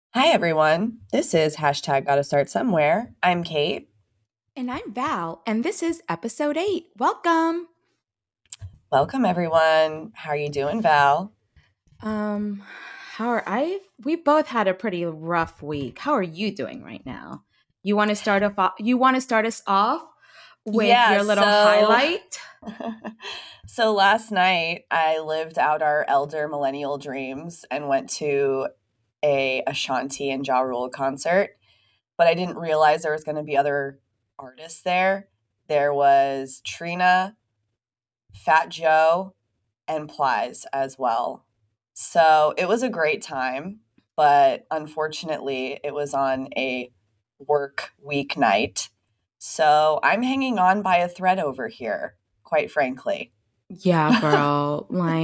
Hi, everyone. This is hashtag gotta start somewhere. I'm Kate. And I'm Val, and this is episode 8. Welcome. Welcome, everyone. How are you doing, Val? Um, how are I? We both had a pretty rough week. How are you doing right now? You want to start us off with Yeah, your little so highlight? so last night I lived out our elder millennial dreams and went to a Ashanti and Ja Rule concert, but I didn't realize there was going to be other artists there. There was Trina, Fat Joe, and Plies as well. So it was a great time, but unfortunately, it was on a work weeknight. So I'm hanging on by a thread over here, quite frankly. Yeah, girl.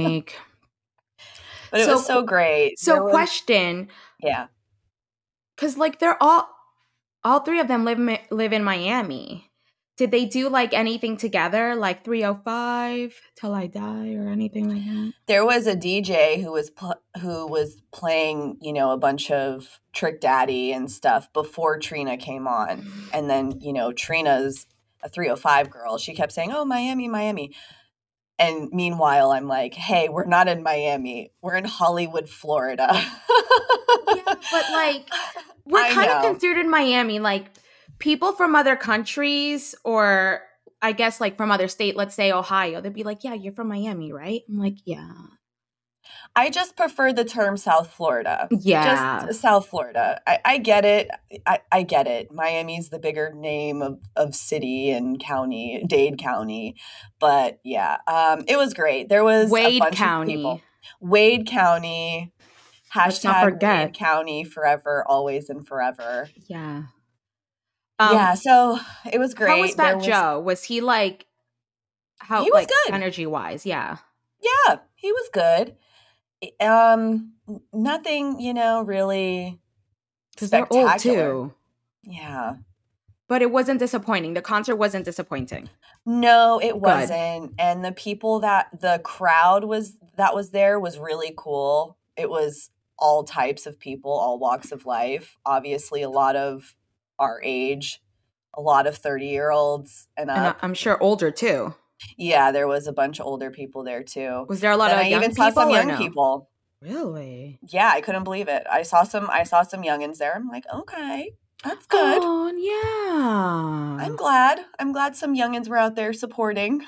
But it was So so great. so There was, question, yeah. cuz they're all three of them live in Miami. Did they do like anything together like 305 Till I Die or anything like that? There was a DJ who was playing, a bunch of Trick Daddy and stuff before Trina came on. And then, Trina's a 305 girl. She kept saying, "Oh, Miami, Miami." And meanwhile, I'm like, "Hey, we're not in Miami. We're in Hollywood, Florida." Yeah, but we're I kind of know. considered Miami, like people from other countries or I guess like from other state, let's say Ohio, they'd be like, "Yeah, you're from Miami, right?" I'm like, "Yeah." I just prefer the term South Florida. Just Yeah. South Florida. I get it. I get it. Miami's the bigger name of city and county, Dade County. But yeah, it was great. There was a Wade bunch of County. people. Wade County, Let's not hashtag Wade forget. County forever, always and forever. Yeah. Yeah, so it was How was great. Fat Joe? Was he like how He was like good. energy wise? Yeah. Yeah, he was good. Nothing, really Cuz they're old spectacular. too. Yeah. But it wasn't disappointing. The concert wasn't disappointing. No, it Good. wasn't. And the crowd that was there was really cool. It was all types of people, all walks of life. Obviously, a lot of our age, a lot of 30-year-olds and And up. I'm sure older too. Yeah, there was a bunch of older people there too. Was there a lot Then of I even young saw some people or young no? people. Really? Yeah, I couldn't believe it. I saw some youngins there. I'm like, "Okay, that's good." Oh, yeah. I'm glad some youngins were out there supporting.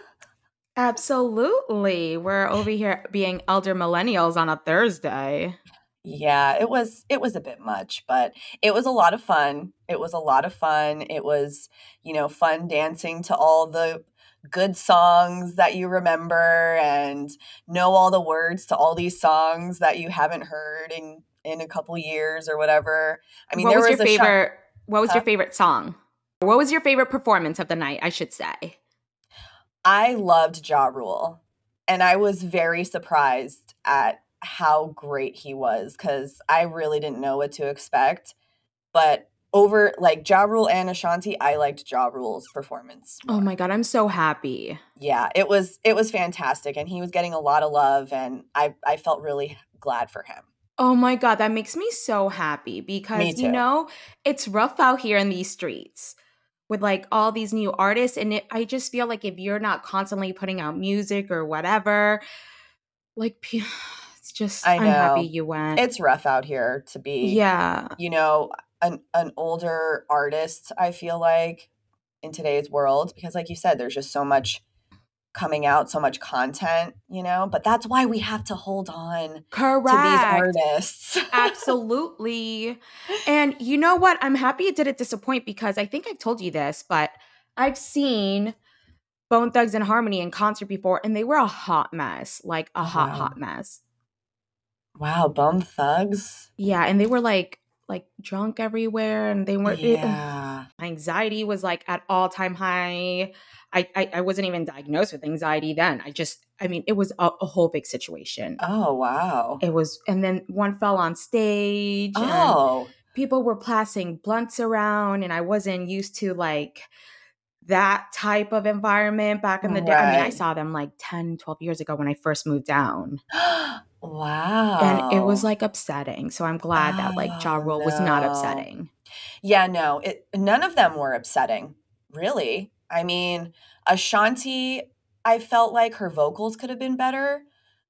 Absolutely. We're over here being elder millennials on a Thursday. Yeah, it was a bit much, but it was a lot of fun. It was a lot of fun. It was, fun dancing to all the good songs that you remember and know all the words to all these songs that you haven't heard in a couple years or whatever. I mean, What there was your was a shot. favorite what was your Huh? favorite song? What was your favorite performance of the night, I should say? I loved Ja Rule, and I was very surprised at how great he was because I really didn't know what to expect. But over like Ja Rule and Ashanti, I liked Ja Rule's performance Oh more. my god, I'm so happy. Yeah, it was fantastic, and he was getting a lot of love, and I felt really glad for him. Oh my god, that makes me so happy Me because too. it's rough out here in these streets with like all these new artists I just feel like if you're not constantly putting out music or whatever, like it's just I I'm happy know you went. it's rough out here to be, Yeah. you know, an older artist. I feel like in today's world because, like you said, there's just so much coming out, so much content, but that's why we have to hold on to these Correct. artists. Absolutely. And you know what? I'm happy it didn't disappoint because I think I've told you this, but I've seen Bone Thugs and Harmony in concert before and they were a hot mess, like a Oh, hot, wow. hot mess. Wow, Bum Thugs? Yeah. And they were like drunk everywhere and they were Yeah. my anxiety was like at all time high. I wasn't even diagnosed with anxiety then. I mean, it was a whole big situation. Oh, wow. It was, and then one fell on stage and Oh, people were passing blunts around and I wasn't used to like that type of environment back in the day. I mean, I Right. saw them like 10, 12 years ago when I first moved down. And it was Wow. like upsetting. So I'm glad that like Ja Oh, Rule was not no. upsetting. Yeah, no, none of them were upsetting, really. I mean, Ashanti, I felt like her vocals could have been better,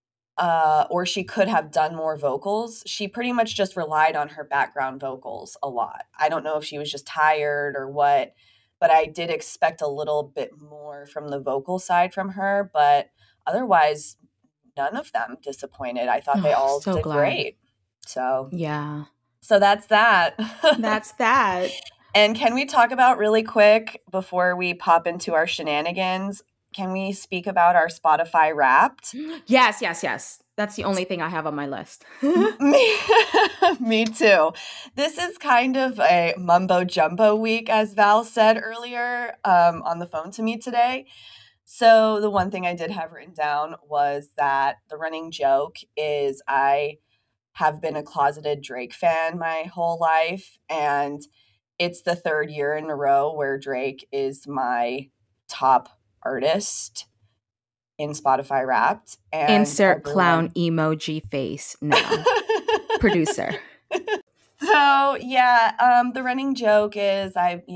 or she could have done more vocals. She pretty much just relied on her background vocals a lot. I don't know if she was just tired or what, but I did expect a little bit more from the vocal side from her, but otherwise, none of them disappointed. I thought they Oh, all so did glad. great. So, Yeah. so that's that. That's that. And can we talk about really quick before we pop into our shenanigans? Can we speak about our Spotify Wrapped? Yes, yes, yes. That's the only thing I have on my list. Me, me too. This is kind of a mumbo jumbo week, as Val said earlier on the phone to me today. So, the one thing I did have written down was that the running joke is I have been a closeted Drake fan my whole life, and it's the third year in a row where Drake is my top artist in Spotify Wrapped, and Insert clown everyone. emoji face now. Producer. So yeah, the running joke is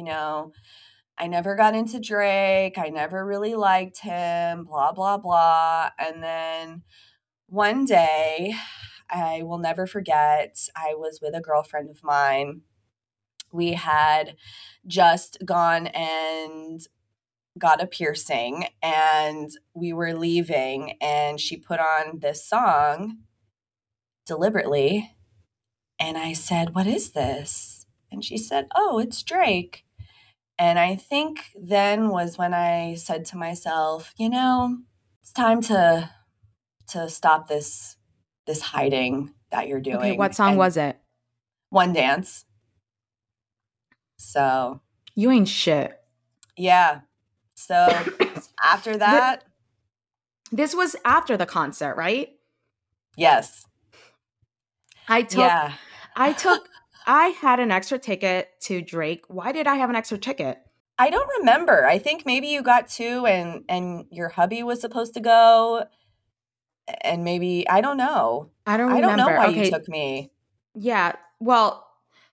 I never got into Drake. I never really liked him. Blah blah blah. And then one day, I will never forget. I was with a girlfriend of mine. We had just gone and got a piercing, and we were leaving, and she put on this song deliberately, and I said, "What is this?" And she said, "Oh, it's Drake." And I think then was when I said to myself, it's time to stop this hiding that you're Okay, what doing. song And was it? One Dance. So, You ain't shit. yeah. So after Th- that, this was after the concert, right? yes. I took Yeah. I took I had an extra ticket to Drake. Why did I have an extra ticket? I don't remember. I think maybe you got two and your hubby was supposed to go, and maybe I don't know. I don't I don't know remember. why you Okay. took me. Yeah. Well,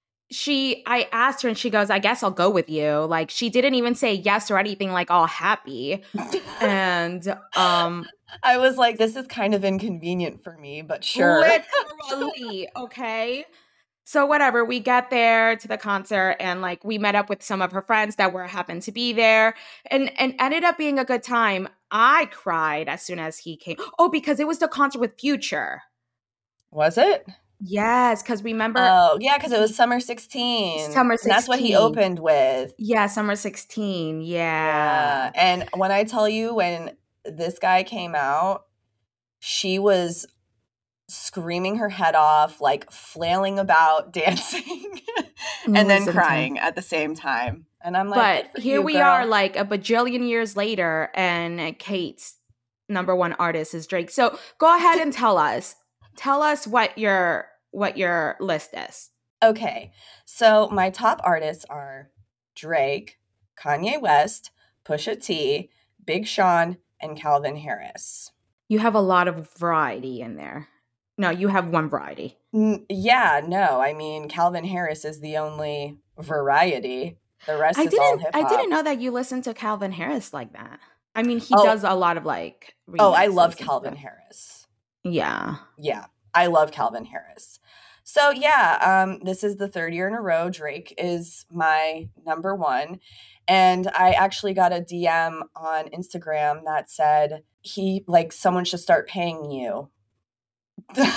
I asked her and she goes, "I guess I'll go with you." Like she didn't even say yes or anything like all happy. And I was like, this is kind of inconvenient for me, but sure. literally, okay? So whatever, we get there to the concert and like we met up with some of her friends that were happened to be there and ended up being a good time. I cried as soon as he came. Oh, because it was the concert with Future. Was it? Yes, because remember Oh, yeah, because it was he Summer 16, Summer and that's what he 16. opened with. Yeah, Summer 16. Yeah. Yeah. And when I tell you, when this guy came out, she was screaming her head off, like flailing about, dancing, It and then was intense. crying at the same time. And I'm like, But good for here you, we are, girl. like a bajillion years later, and Kate's number one artist is Drake. So go ahead and tell us. Tell us what your list is. Okay. So my top artists are Drake, Kanye West, Pusha T, Big Sean, and Calvin Harris. You have a lot of variety in there. No, you have one variety. Yeah, no, I mean, Calvin Harris is the only variety. The rest I is all didn't hip I didn't hop. know that you listened to Calvin Harris like that. I mean, he Oh, does a lot of like oh, I love remixes and Calvin stuff. Harris. Yeah. Yeah, I love Calvin Harris. So yeah, this is the third year in a row. Drake is my number one. And I actually got a DM on Instagram that said someone should start paying you. because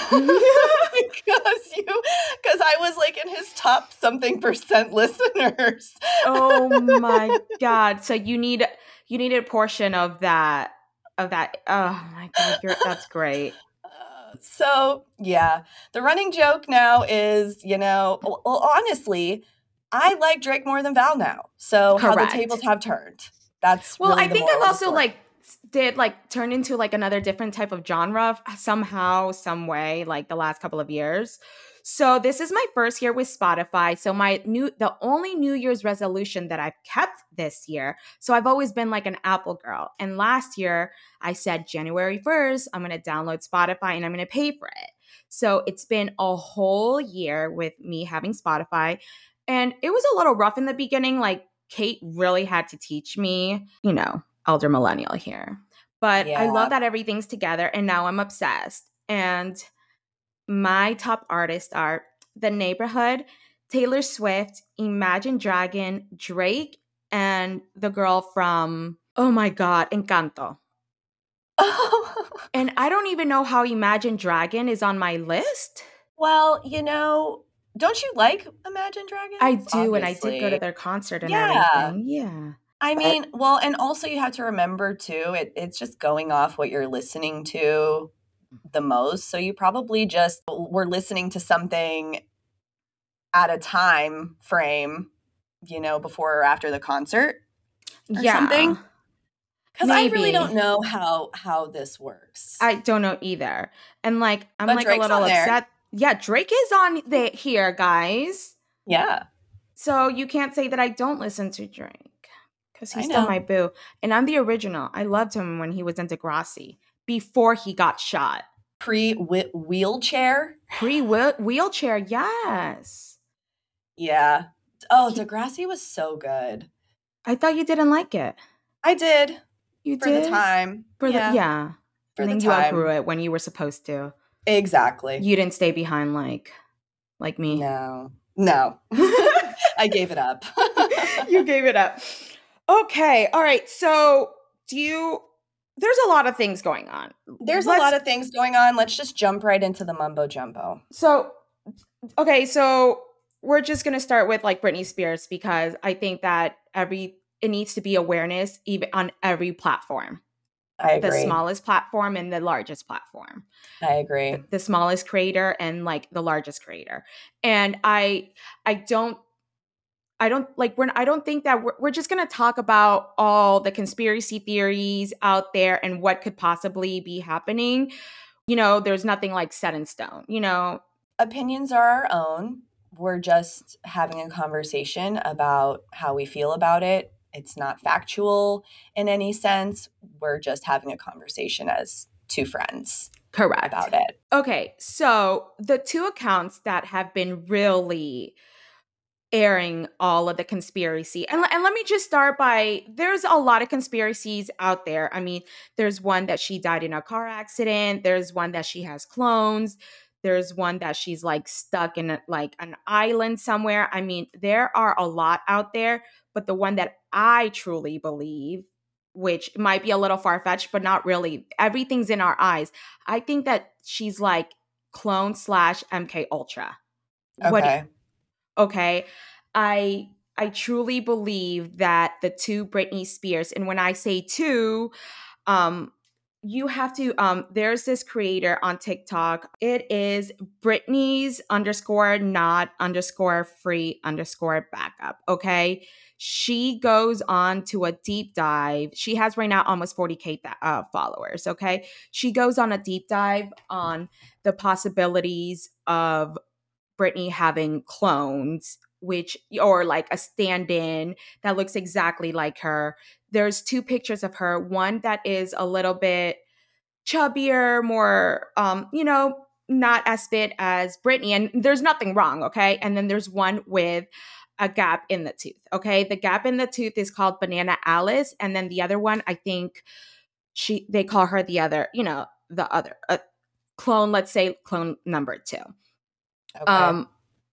I was like in his top something percent listeners. Oh my god. So you need a portion of that. Oh my god, that's great. So yeah, the running joke now is, well, honestly, I like Drake more than Val now. So how the tables Correct. have turned. That's Well, really I the think moral I've of the also story. like did like turn into like another different type of genre somehow, some way, like the last couple of years. So this is my first year with Spotify. So the only New Year's resolution that I've kept this year. So I've always been like an Apple girl. And last year I said January 1st, I'm going to download Spotify and I'm going to pay for it. So it's been a whole year with me having Spotify. And it was a little rough in the beginning. Like Kate really had to teach me, elder millennial here. But I Yeah. love that everything's together and now I'm obsessed. And my top artists are The Neighborhood, Taylor Swift, Imagine Dragon, Drake, and the girl from, oh my God, Encanto. And I don't even know how Imagine Dragon is on my list. Well, don't you like Imagine I Dragons? do, and I did go to Obviously. their concert and Yeah. everything. Yeah. I But mean, well, and also you have to remember too, it's just going off what you're listening to the most. So you probably just were listening to something at a time frame, before or after the concert or yeah, something. Because I really don't maybe. know how this works. I don't know either. And like, I'm But like a Drake's little on there. upset. Yeah, Drake is on here, guys. Yeah, So you can't say that I don't listen to Drake because I he's still know. my boo. And I'm the original. I loved him when he was in Degrassi before he got shot. Pre-wheelchair. Wheelchair, yes. Yeah. Oh, He, Degrassi was so good. I thought you didn't like it. I did You for the did? time. Yeah, Yeah. for And the then you outgrew time. it when you were supposed to. Exactly. You didn't stay behind like me. No. I gave it up. You gave it up. Okay. All right. So there's a lot of things going on. There's a lot of things going on. Let's just jump right into the mumbo jumbo. So, okay. So we're just going to start with like Britney Spears because I think that it needs to be awareness even on every platform. I The agree. smallest platform and the largest platform. I agree. The smallest creator and like the largest creator. And I don't think that we're just going to talk about all the conspiracy theories out there and what could possibly be happening. There's nothing like set in stone, Opinions are our own. We're just having a conversation about how we feel about it. It's not factual in any sense. We're just having a conversation as two friends. Correct. About it. Okay, so the two accounts that have been really airing all of the conspiracy. And let me just start by there's a lot of conspiracies out there. I mean, there's one that she died in a car accident, there's one that she has clones, there's one that she's like stuck in like an island somewhere. I mean, there are a lot out there, but the one that I truly believe, which might be a little far-fetched, but not really. Everything's in our eyes. I think that she's like clone slash MK Ultra. Okay. Okay. I truly believe that the two Britney Spears, and when I say two, you have to there's this creator on TikTok. It is Britney's underscore not underscore free underscore backup. Okay. She goes on to a deep dive. She has right now almost 40K followers. Okay. She goes on a deep dive on the possibilities of Britney having clones, or like a stand-in that looks exactly like her. There's two pictures of her, one that is a little bit chubbier, more not as fit as Britney, and there's nothing wrong, okay? And then there's one with a gap in the tooth, okay? The gap in the tooth is called Banana Alice, and then the other one, I think they call her the other, the other clone, let's say clone number 2. Okay.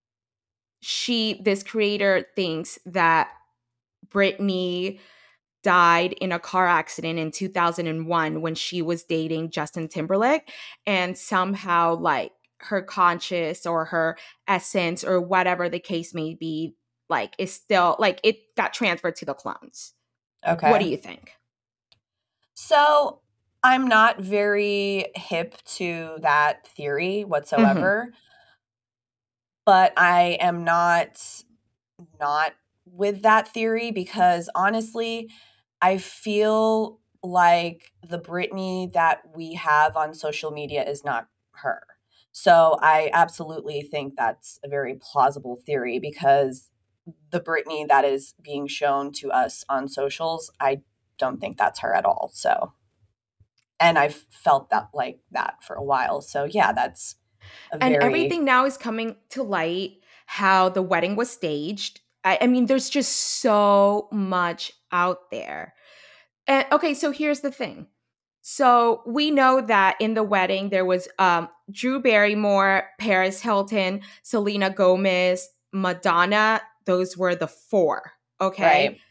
This creator thinks that Britney died in a car accident in 2001 when she was dating Justin Timberlake, and somehow like her conscious or her essence or whatever the case may be, like is still like it got transferred to the clones. Okay. What do you think? So I'm not very hip to that theory whatsoever, but I am not with that theory because honestly, I feel like the Britney that we have on social media is not her. So I absolutely think that's a very plausible theory because the Britney that is being shown to us on socials, I don't think that's her at all. So, and I've felt that like that for a while. So, yeah, that's a And very, everything now is coming to light how the wedding was staged. I mean, there's just so much out there. And okay, so here's the thing. So we know that in the wedding there was Drew Barrymore, Paris Hilton, Selena Gomez, Madonna. Those were the four. Okay. right,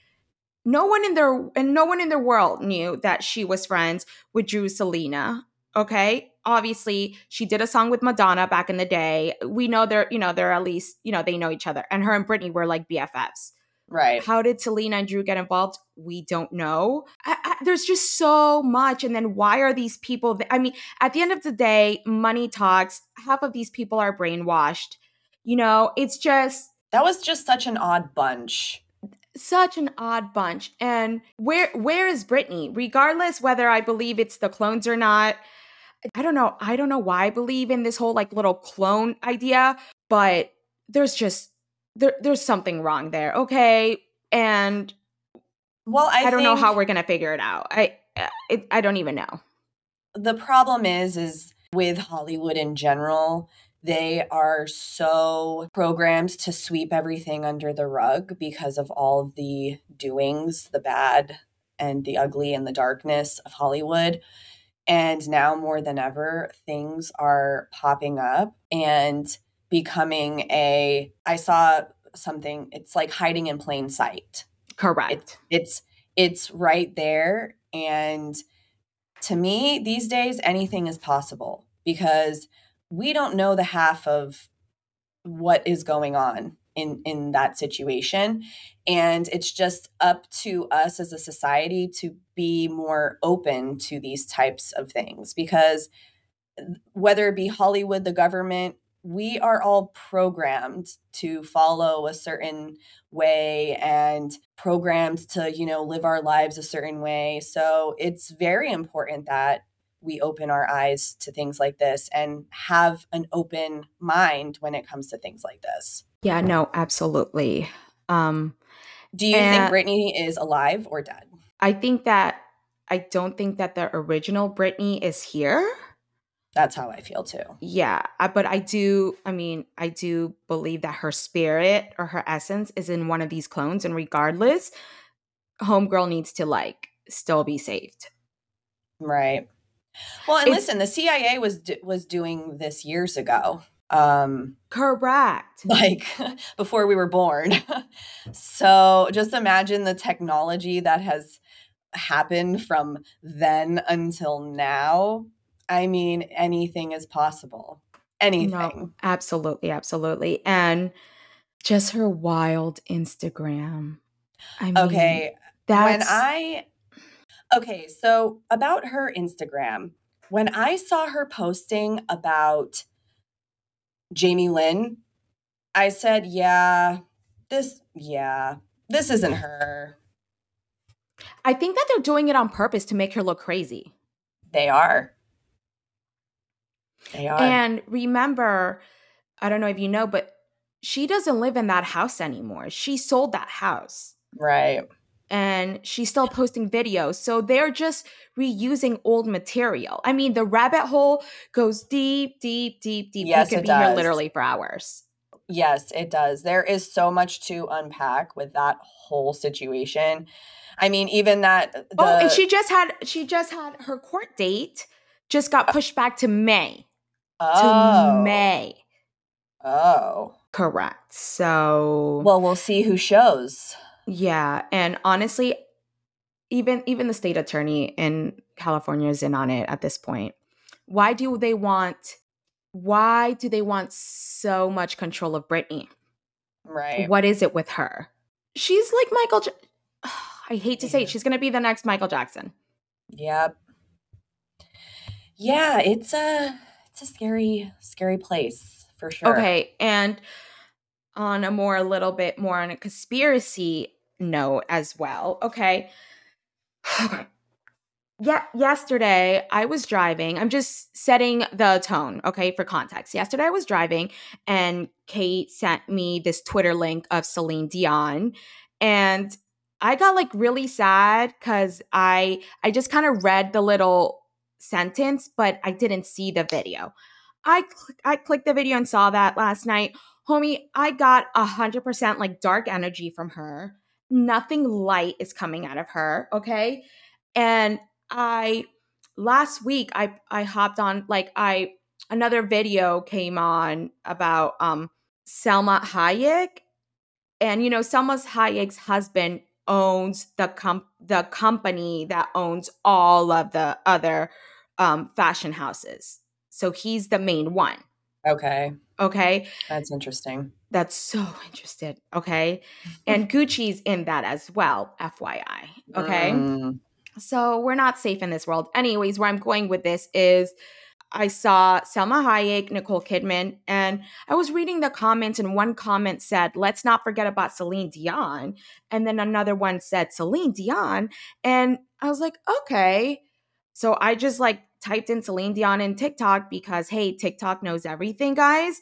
No one in their world knew that she was friends with Drew Selena. Okay. Obviously, she did a song with Madonna back in the day. We know they're at least, they know each other. And her and Britney were like BFFs. right. How did Selena and Drew get involved? We don't know. There's just so much. And then why are these people? I mean, at the end of the day, money talks. Half of these people are brainwashed. It's just That was just such an odd bunch. such an odd bunch. And where is Britney? Regardless whether I believe it's the clones or not, I don't know. I don't know why I believe in this whole like little clone idea, but there's just there's something wrong there. Okay. And Well, I I don't know how think we're gonna figure it out. I don't even know. the problem is with Hollywood in general, they are so programmed to sweep everything under the rug because of all of the doings, the bad and the ugly and the darkness of Hollywood. And now more than ever, things are popping up and becoming I saw something, it's like hiding in plain sight. It, Correct. it's it's right there. And to me, these days, anything is possible because we don't know the half of what is going on in that situation, and it's just up to us as a society to be more open to these types of things because whether it be Hollywood, the government, we are all programmed to follow a certain way and programmed to, live our lives a certain way. So it's very important that we open our eyes to things like this and have an open mind when it comes to things like this. Yeah, no, absolutely. Um, Do you think and Britney is alive or dead? I think that I don't think that the original Britney is here. That's how I feel too. Yeah, but I do. I mean, I do believe that her spirit or her essence is in one of these clones, and regardless, Homegirl needs to like still be saved. Right. Well, and It's listen, the CIA was doing this years ago. Um, correct. like before we were born. So just imagine the technology that has happened from then until now. I mean, anything is possible. No, Anything. absolutely, absolutely. And just her wild Instagram. I mean, Okay, when that's I okay, so about her Instagram, when I saw her posting about Jamie Lynn, I said, yeah, this isn't her. I think that they're doing it on purpose to make her look crazy. They are. They are. And remember, I don't know if you know, but she doesn't live in that house anymore. She sold that house Right. and she's still posting videos. So they're just reusing old material. I mean, the rabbit hole goes deep, deep, deep, deep. We Yes, could it be here does. literally for hours. Yes, it does. There is so much to unpack with that whole situation. I mean, even that Oh, and the she just had her court date just got pushed back to May. To oh, May. oh. Correct. So, Well, we'll see who shows. yeah, and honestly, even the state attorney in California is in on it at this point. Why do they want why do they want so much control of Britney? Right. What is it with her? She's like I hate to say it, Yeah. she's going to be the next Michael Jackson. Yep. Yeah, it's a scary, scary place for sure. Okay, and on a little bit more on a conspiracy note as well. Okay. Okay. Yeah, yesterday I was driving. I'm just setting the tone, okay, for context. Yesterday I was driving and Kate sent me this Twitter link of Celine Dion, and I got like really sad cuz I just kind of read the little sentence, but I didn't see the video. I clicked the video and saw that last night. Homie, I got 100% like dark energy from her. Nothing light is coming out of her, okay? And I last week I hopped on like I another video came on about Selma Hayek, and you know Selma Hayek's husband owns the company that owns all of the other fashion houses. So he's the main one. Okay. Okay. That's interesting. That's so interested. Okay. And Gucci's in that as well, FYI. Okay. Mm. So we're not safe in this world. Anyways, where I'm going with this is I saw Selma Hayek, Nicole Kidman, and I was reading the comments, and one comment said, "Let's not forget about Celine Dion." And then another one said, "Celine Dion." And I was like, okay. So I just like typed in Celine Dion in TikTok because, hey, TikTok knows everything, guys.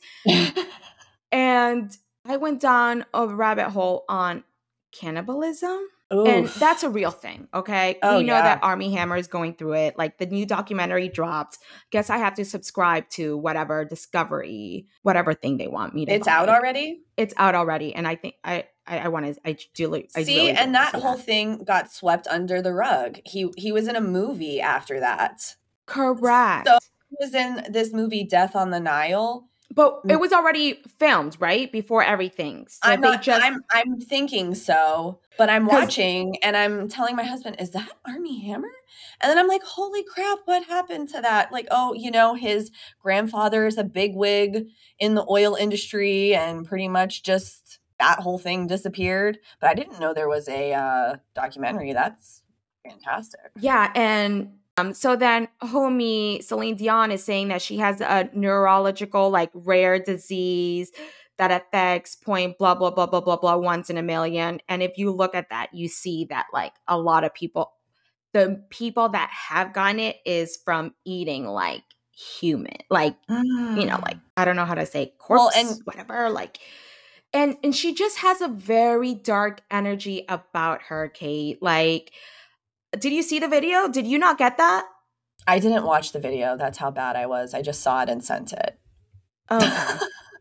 And I went down a rabbit hole on cannibalism. And Oof. that's a real thing, okay? Oh, We know that yeah. Army Hammer is going through it. Like the new documentary dropped. Guess I have to subscribe to whatever Discovery, whatever thing they want me to It's buy. out already? It's out already, and I think I want to. I See, really and want to that see whole that. thing got swept under the rug. He was in a movie after that. Correct. So he was in this movie Death on the Nile. But it was already filmed, right? Before everything. So I'm they not just I'm thinking so, but I'm because watching and I'm telling my husband, "Is that Army Hammer?" And then I'm like, "Holy crap, what happened to that?" Like, "Oh, his grandfather is a bigwig in the oil industry and pretty much just that whole thing disappeared." But I didn't know there was a documentary. That's fantastic. yeah, and so then homie Celine Dion is saying that she has a neurological like rare disease that affects point blah blah blah blah blah blah once in a million. And if you look at that, you see that like a lot of people, the people that have gotten it is from eating like human, like like I don't know how to say Well, corpse, and whatever, like and she just has a very dark energy about her, Kate. Like did you see the video? Did you not get that? I didn't watch the video. That's how bad I was. I just saw it and sent it. Okay.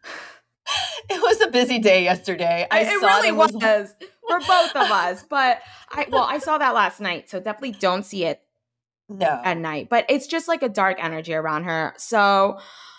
It was a busy day yesterday. I It saw it really and was like, was for both of us. But I saw that last night, so definitely don't see it at no. night. But it's just like a dark energy around her. So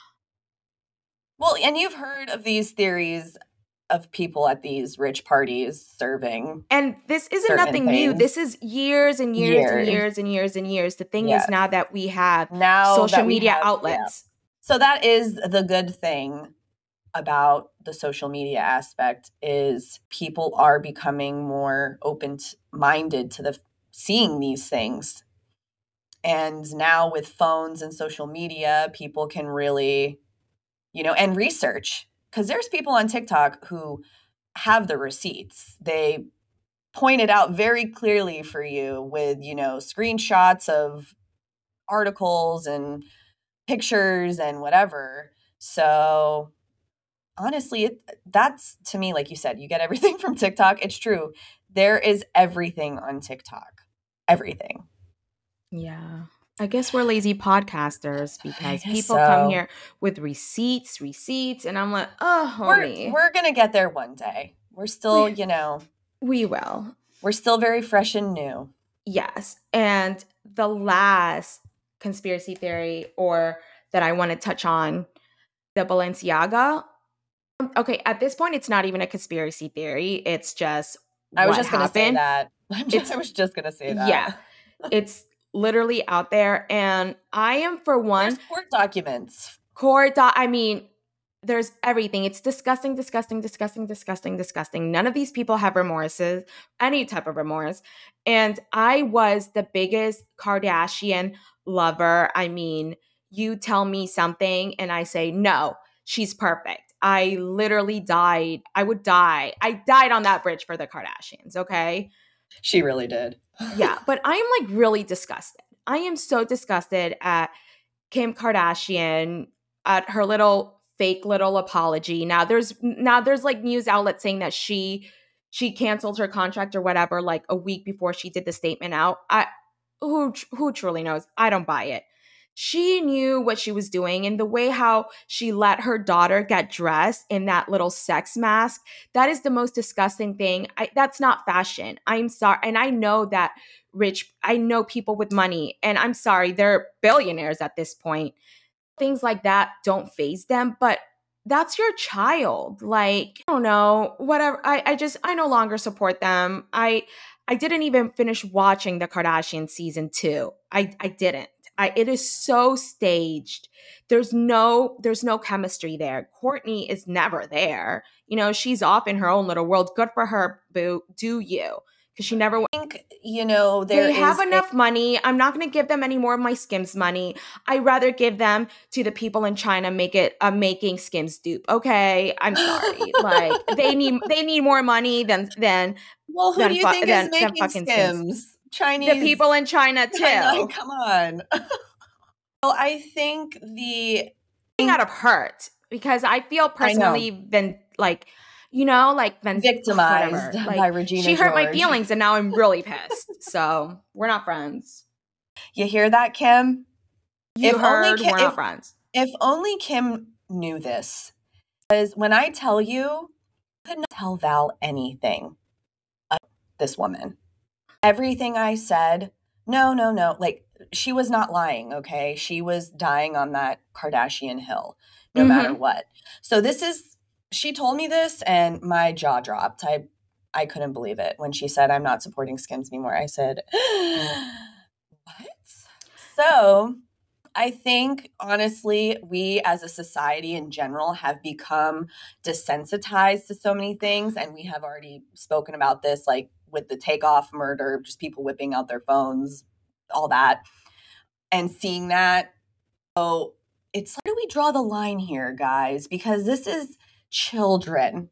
Well, and you've heard of these theories of people at these rich parties serving and this isn't certain nothing new. things. This is years and years and Years. years and years and years. The thing is Yes. now that we have Now social that we media have, yeah. outlets. So that is the good thing about the social media aspect is people are becoming more open-minded to the seeing these things. And now with phones and social media, people can really, and research. Because there's people on TikTok who have the receipts. They point it out very clearly for you with, screenshots of articles and pictures and whatever. So honestly, that's to me, like you said, you get everything from TikTok. It's true. There is everything on TikTok. Everything. Yeah. I guess we're lazy podcasters I because guess people come so. here with receipts, and I'm like, oh, We're homie, we're gonna get there one day. We're still, we we will. we're still very fresh and new. Yes. And the last conspiracy theory or that I want to touch on, the Balenciaga. Okay, at this point it's not even a conspiracy theory. It's just I was what just gonna say happened. that. I It's was just gonna say yeah, that. it's literally out there and I am for There's one court documents. I mean, there's everything. It's disgusting, disgusting, disgusting, disgusting, disgusting. None of these people have remorses, any type of remorse. And I was the biggest Kardashian lover. I mean, you tell me something and I say, no, she's perfect. I literally died. I would die. I died on that bridge for the Kardashians, okay? She really did. Yeah, but I am like really disgusted. I am so disgusted at Kim Kardashian, at her little fake little apology. Now there's like news outlets saying that she canceled her contract or whatever like a week before she did the statement out. Who truly knows? I don't buy it. She knew what she was doing, and the way how she let her daughter get dressed in that little sex mask, that is the most disgusting thing. That's not fashion. I'm sorry. And I know that I know people with money, and I'm sorry, they're billionaires at this point. Things like that don't phase them, but that's your child. Like, I don't know, whatever. I no longer support them. I didn't even finish watching the Kardashian season 2. I didn't. It is so staged. There's no chemistry there. Kourtney is never there. She's off in her own little world. Good for her, boo. Do you? Because she never. I think, there They have is enough money. I'm not going to give them any more of my Skims money. I'd rather give them to the people in China making Skims dupe. Okay, I'm sorry. Like they need more money than well, who do you think is than making fucking Skims. Skims? The Chinese. people in China China, too. come on. Well, I think Out of hurt because I feel personally been like, been victimized whatever. by Like Regina she hurt my George. feelings, and now I'm really pissed. So we're not friends. You hear that, Kim? We're not friends. If only Kim knew this. Because when I tell you, I could not tell Val anything about this woman. Everything I said, no. Like, she was not lying, okay? She was dying on that Kardashian hill, no matter what. So she told me this, and my jaw dropped. I couldn't believe it. When she said, I'm not supporting Skims anymore, I said, what? So I think, honestly, we as a society in general have become desensitized to so many things. And we have already spoken about this, like with the Takeoff murder, just people whipping out their phones, all that, and seeing that. So it's, where do we draw the line here, guys? Because this is children.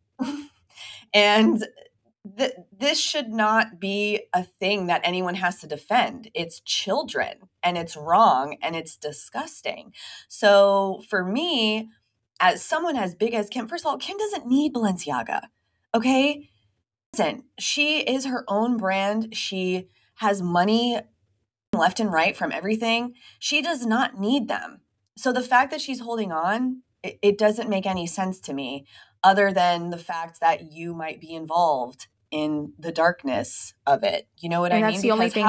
And this should not be a thing that anyone has to defend. It's children, and it's wrong, and it's disgusting. So for me, as someone as big as Kim, first of all, Kim doesn't need Balenciaga, okay? Listen, she is her own brand. She has money left and right from everything. She does not need them. So the fact that she's holding on, it doesn't make any sense to me, other than the fact that you might be involved in the darkness of it. You know what I mean? That's the only thing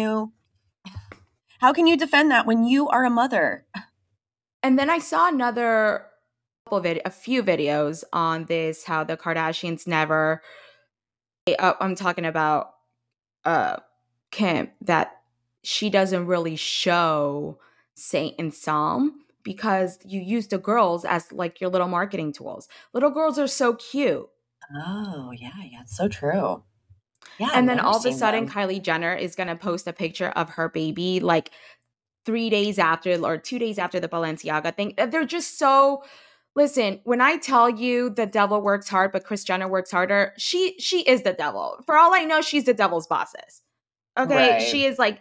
how can you defend that when you are a mother? And then I saw a few videos on this, how the Kardashians never, I'm talking about Kim, that she doesn't really show Saint and Psalm because you use the girls as like your little marketing tools. Little girls are so cute. Oh, yeah, it's so true. Yeah, and I've then never all of a seen sudden, them. Kylie Jenner is going to post a picture of her baby like 3 days after or 2 days after the Balenciaga thing. They're just so. Listen, when I tell you the devil works hard, but Kris Jenner works harder, she is the devil. For all I know, she's the devil's bosses. Okay, Right. she is like,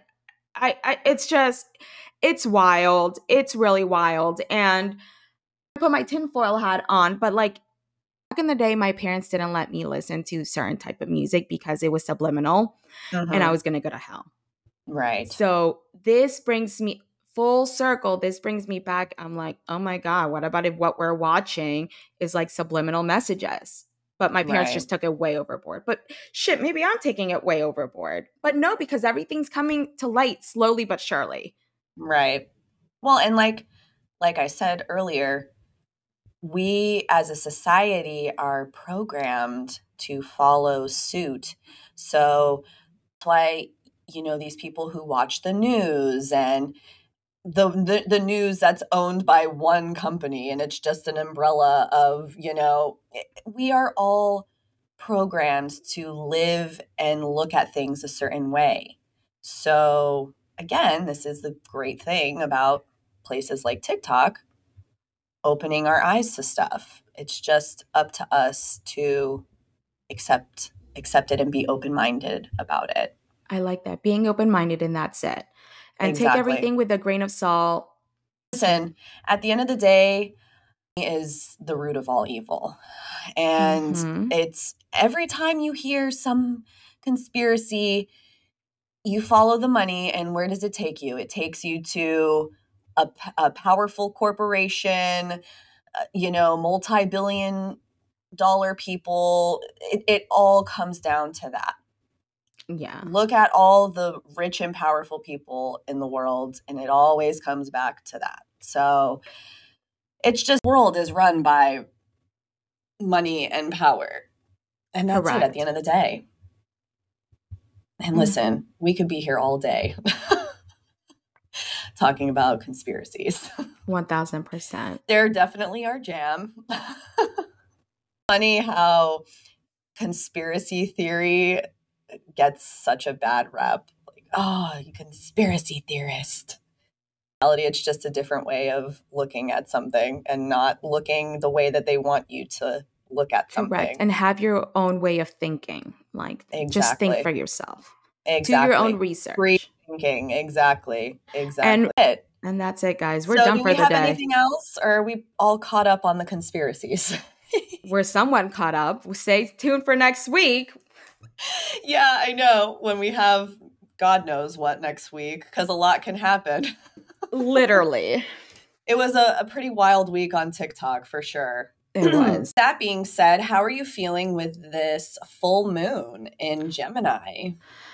it's wild. It's really wild. And I put my tinfoil hat on, but like back in the day, my parents didn't let me listen to certain type of music because it was subliminal and I was going to go to hell. Right. So this brings me full circle. This brings me back. I'm like, oh my God, what about if what we're watching is like subliminal messages? But my parents just took it way overboard. But shit, maybe I'm taking it way overboard. But no, because everything's coming to light slowly but surely. Right. Well, and like I said earlier, we as a society are programmed to follow suit. So that's why, these people who watch the news and the news that's owned by one company, and it's just an umbrella of, we are all programmed to live and look at things a certain way. So again, this is the great thing about places like TikTok opening our eyes to stuff. It's just up to us to accept it and be open-minded about it. I like that. Being open-minded, and that's it. And take Exactly. everything with a grain of salt. Listen, at the end of the day, is the root of all evil. And Mm-hmm. it's every time you hear some conspiracy, you follow the money, and where does it take you? It takes you to a powerful corporation, multi-billion dollar people. It all comes down to that. Yeah. Look at all the rich and powerful people in the world, and it always comes back to that. So it's just, the world is run by money and power. And that's it at the Correct. end of the day. And listen, we could be here all day talking about conspiracies. 1000%. They're definitely our jam. Funny how conspiracy theory gets such a bad rep. Like, oh, you conspiracy theorist. In reality, it's just a different way of looking at something and not looking the way that they want you to look at Correct. something. And have your own way of thinking. Like, just think for Exactly. yourself. Do your own Exactly. Free research. thinking. Exactly. And Exactly. and that's it, guys. We're So, done do for we the have day. anything else, or are we all caught up on the conspiracies? We're somewhat caught up. Stay tuned for next week. Yeah, I know. When we have God knows what next week, because a lot can happen. Literally. It was a pretty wild week on TikTok for sure. It was. That being said, how are you feeling with this full moon in Gemini?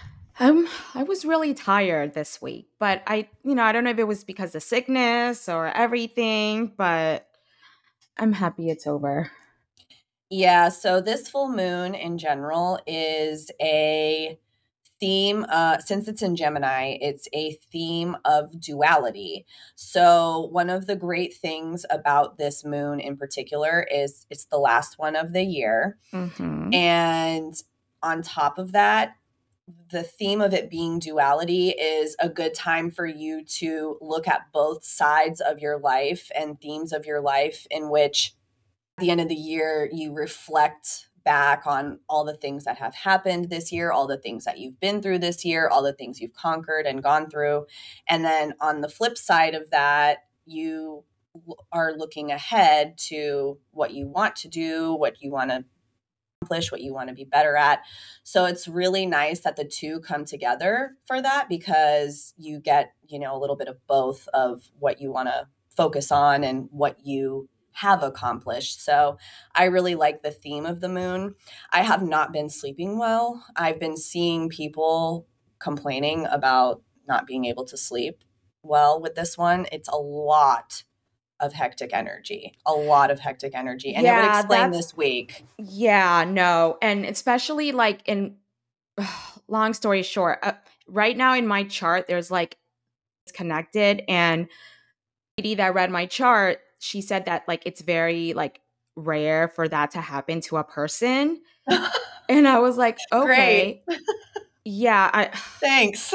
I was really tired this week, but I don't know if it was because of sickness or everything, but I'm happy it's over. Yeah, so this full moon in general is a theme, since it's in Gemini, it's a theme of duality. So one of the great things about this moon in particular is it's the last one of the year. Mm-hmm. And on top of that, the theme of it being duality is a good time for you to look at both sides of your life and themes of your life, in which at the end of the year you reflect back on all the things that have happened this year, all the things that you've been through this year, all the things you've conquered and gone through. And then on the flip side of that, you are looking ahead to what you want to do, what you want to accomplish, what you want to be better at. So it's really nice that the two come together for that, because you get, a little bit of both of what you want to focus on and what you have accomplished. So I really like the theme of the moon. I have not been sleeping well. I've been seeing people complaining about not being able to sleep well with this one. It's a lot of hectic energy, and it would Yeah, explain that's this week. yeah, no. And especially like in long story short, right now in my chart there's like it's connected, and the lady that read my chart, she said that like it's very like rare for that to happen to a person. And I was like, Great. okay. Yeah, Thanks.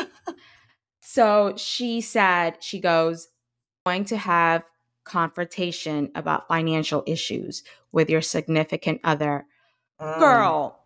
so she said, she goes, going to have confrontation about financial issues with your significant other. Mm. Girl,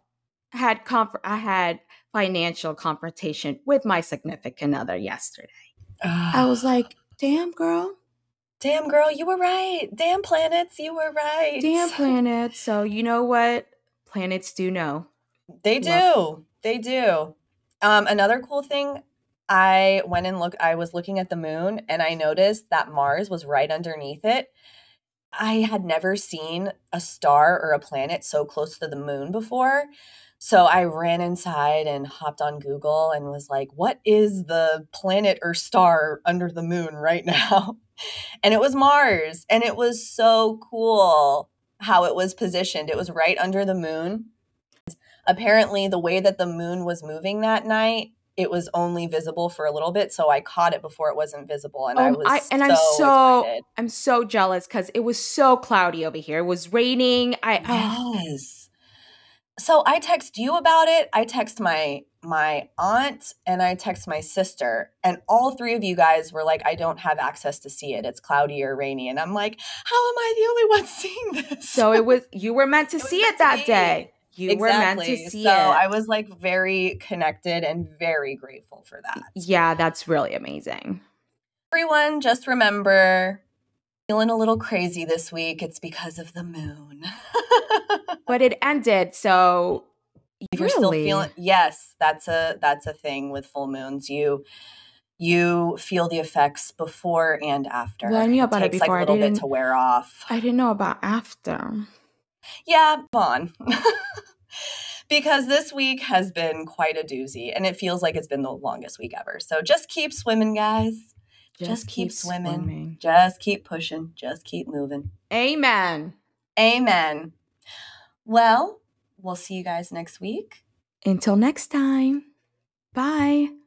I had financial confrontation with my significant other yesterday. I was like, damn girl. Damn, girl, you were right. Damn, planets, you were right. Damn planets. So you know what? Planets do know. They Love. do. They do. Another cool thing, I was looking at the moon, and I noticed that Mars was right underneath it. I had never seen a star or a planet so close to the moon before. So I ran inside and hopped on Google and was like, what is the planet or star under the moon right now? And it was Mars. And it was so cool how it was positioned. It was right under the moon. Apparently, the way that the moon was moving that night, it was only visible for a little bit. So I caught it before it wasn't visible. And I was excited. I'm so jealous because it was so cloudy over here. It was raining. Yes. So I text you about it. I text my aunt, and I text my sister, and all three of you guys were like, I don't have access to see it. It's cloudy or rainy. And I'm like, how am I the only one seeing this? So you were meant to see it that day. You were meant to Exactly. see So it. I was like very connected and very grateful for that. Yeah, that's really amazing. Everyone, just remember, feeling a little crazy this week. It's because of the moon. But it ended, so If you're still feeling, yes, that's a thing with full moons. You feel the effects before and after. Well, I knew It about it takes like before. a little bit to wear off. I didn't know about after. Yeah, come on. Because this week has been quite a doozy and it feels like it's been the longest week ever. So just keep swimming, guys. Just keep swimming. Just keep pushing. Just keep moving. Amen. Amen. Well, we'll see you guys next week. Until next time. Bye.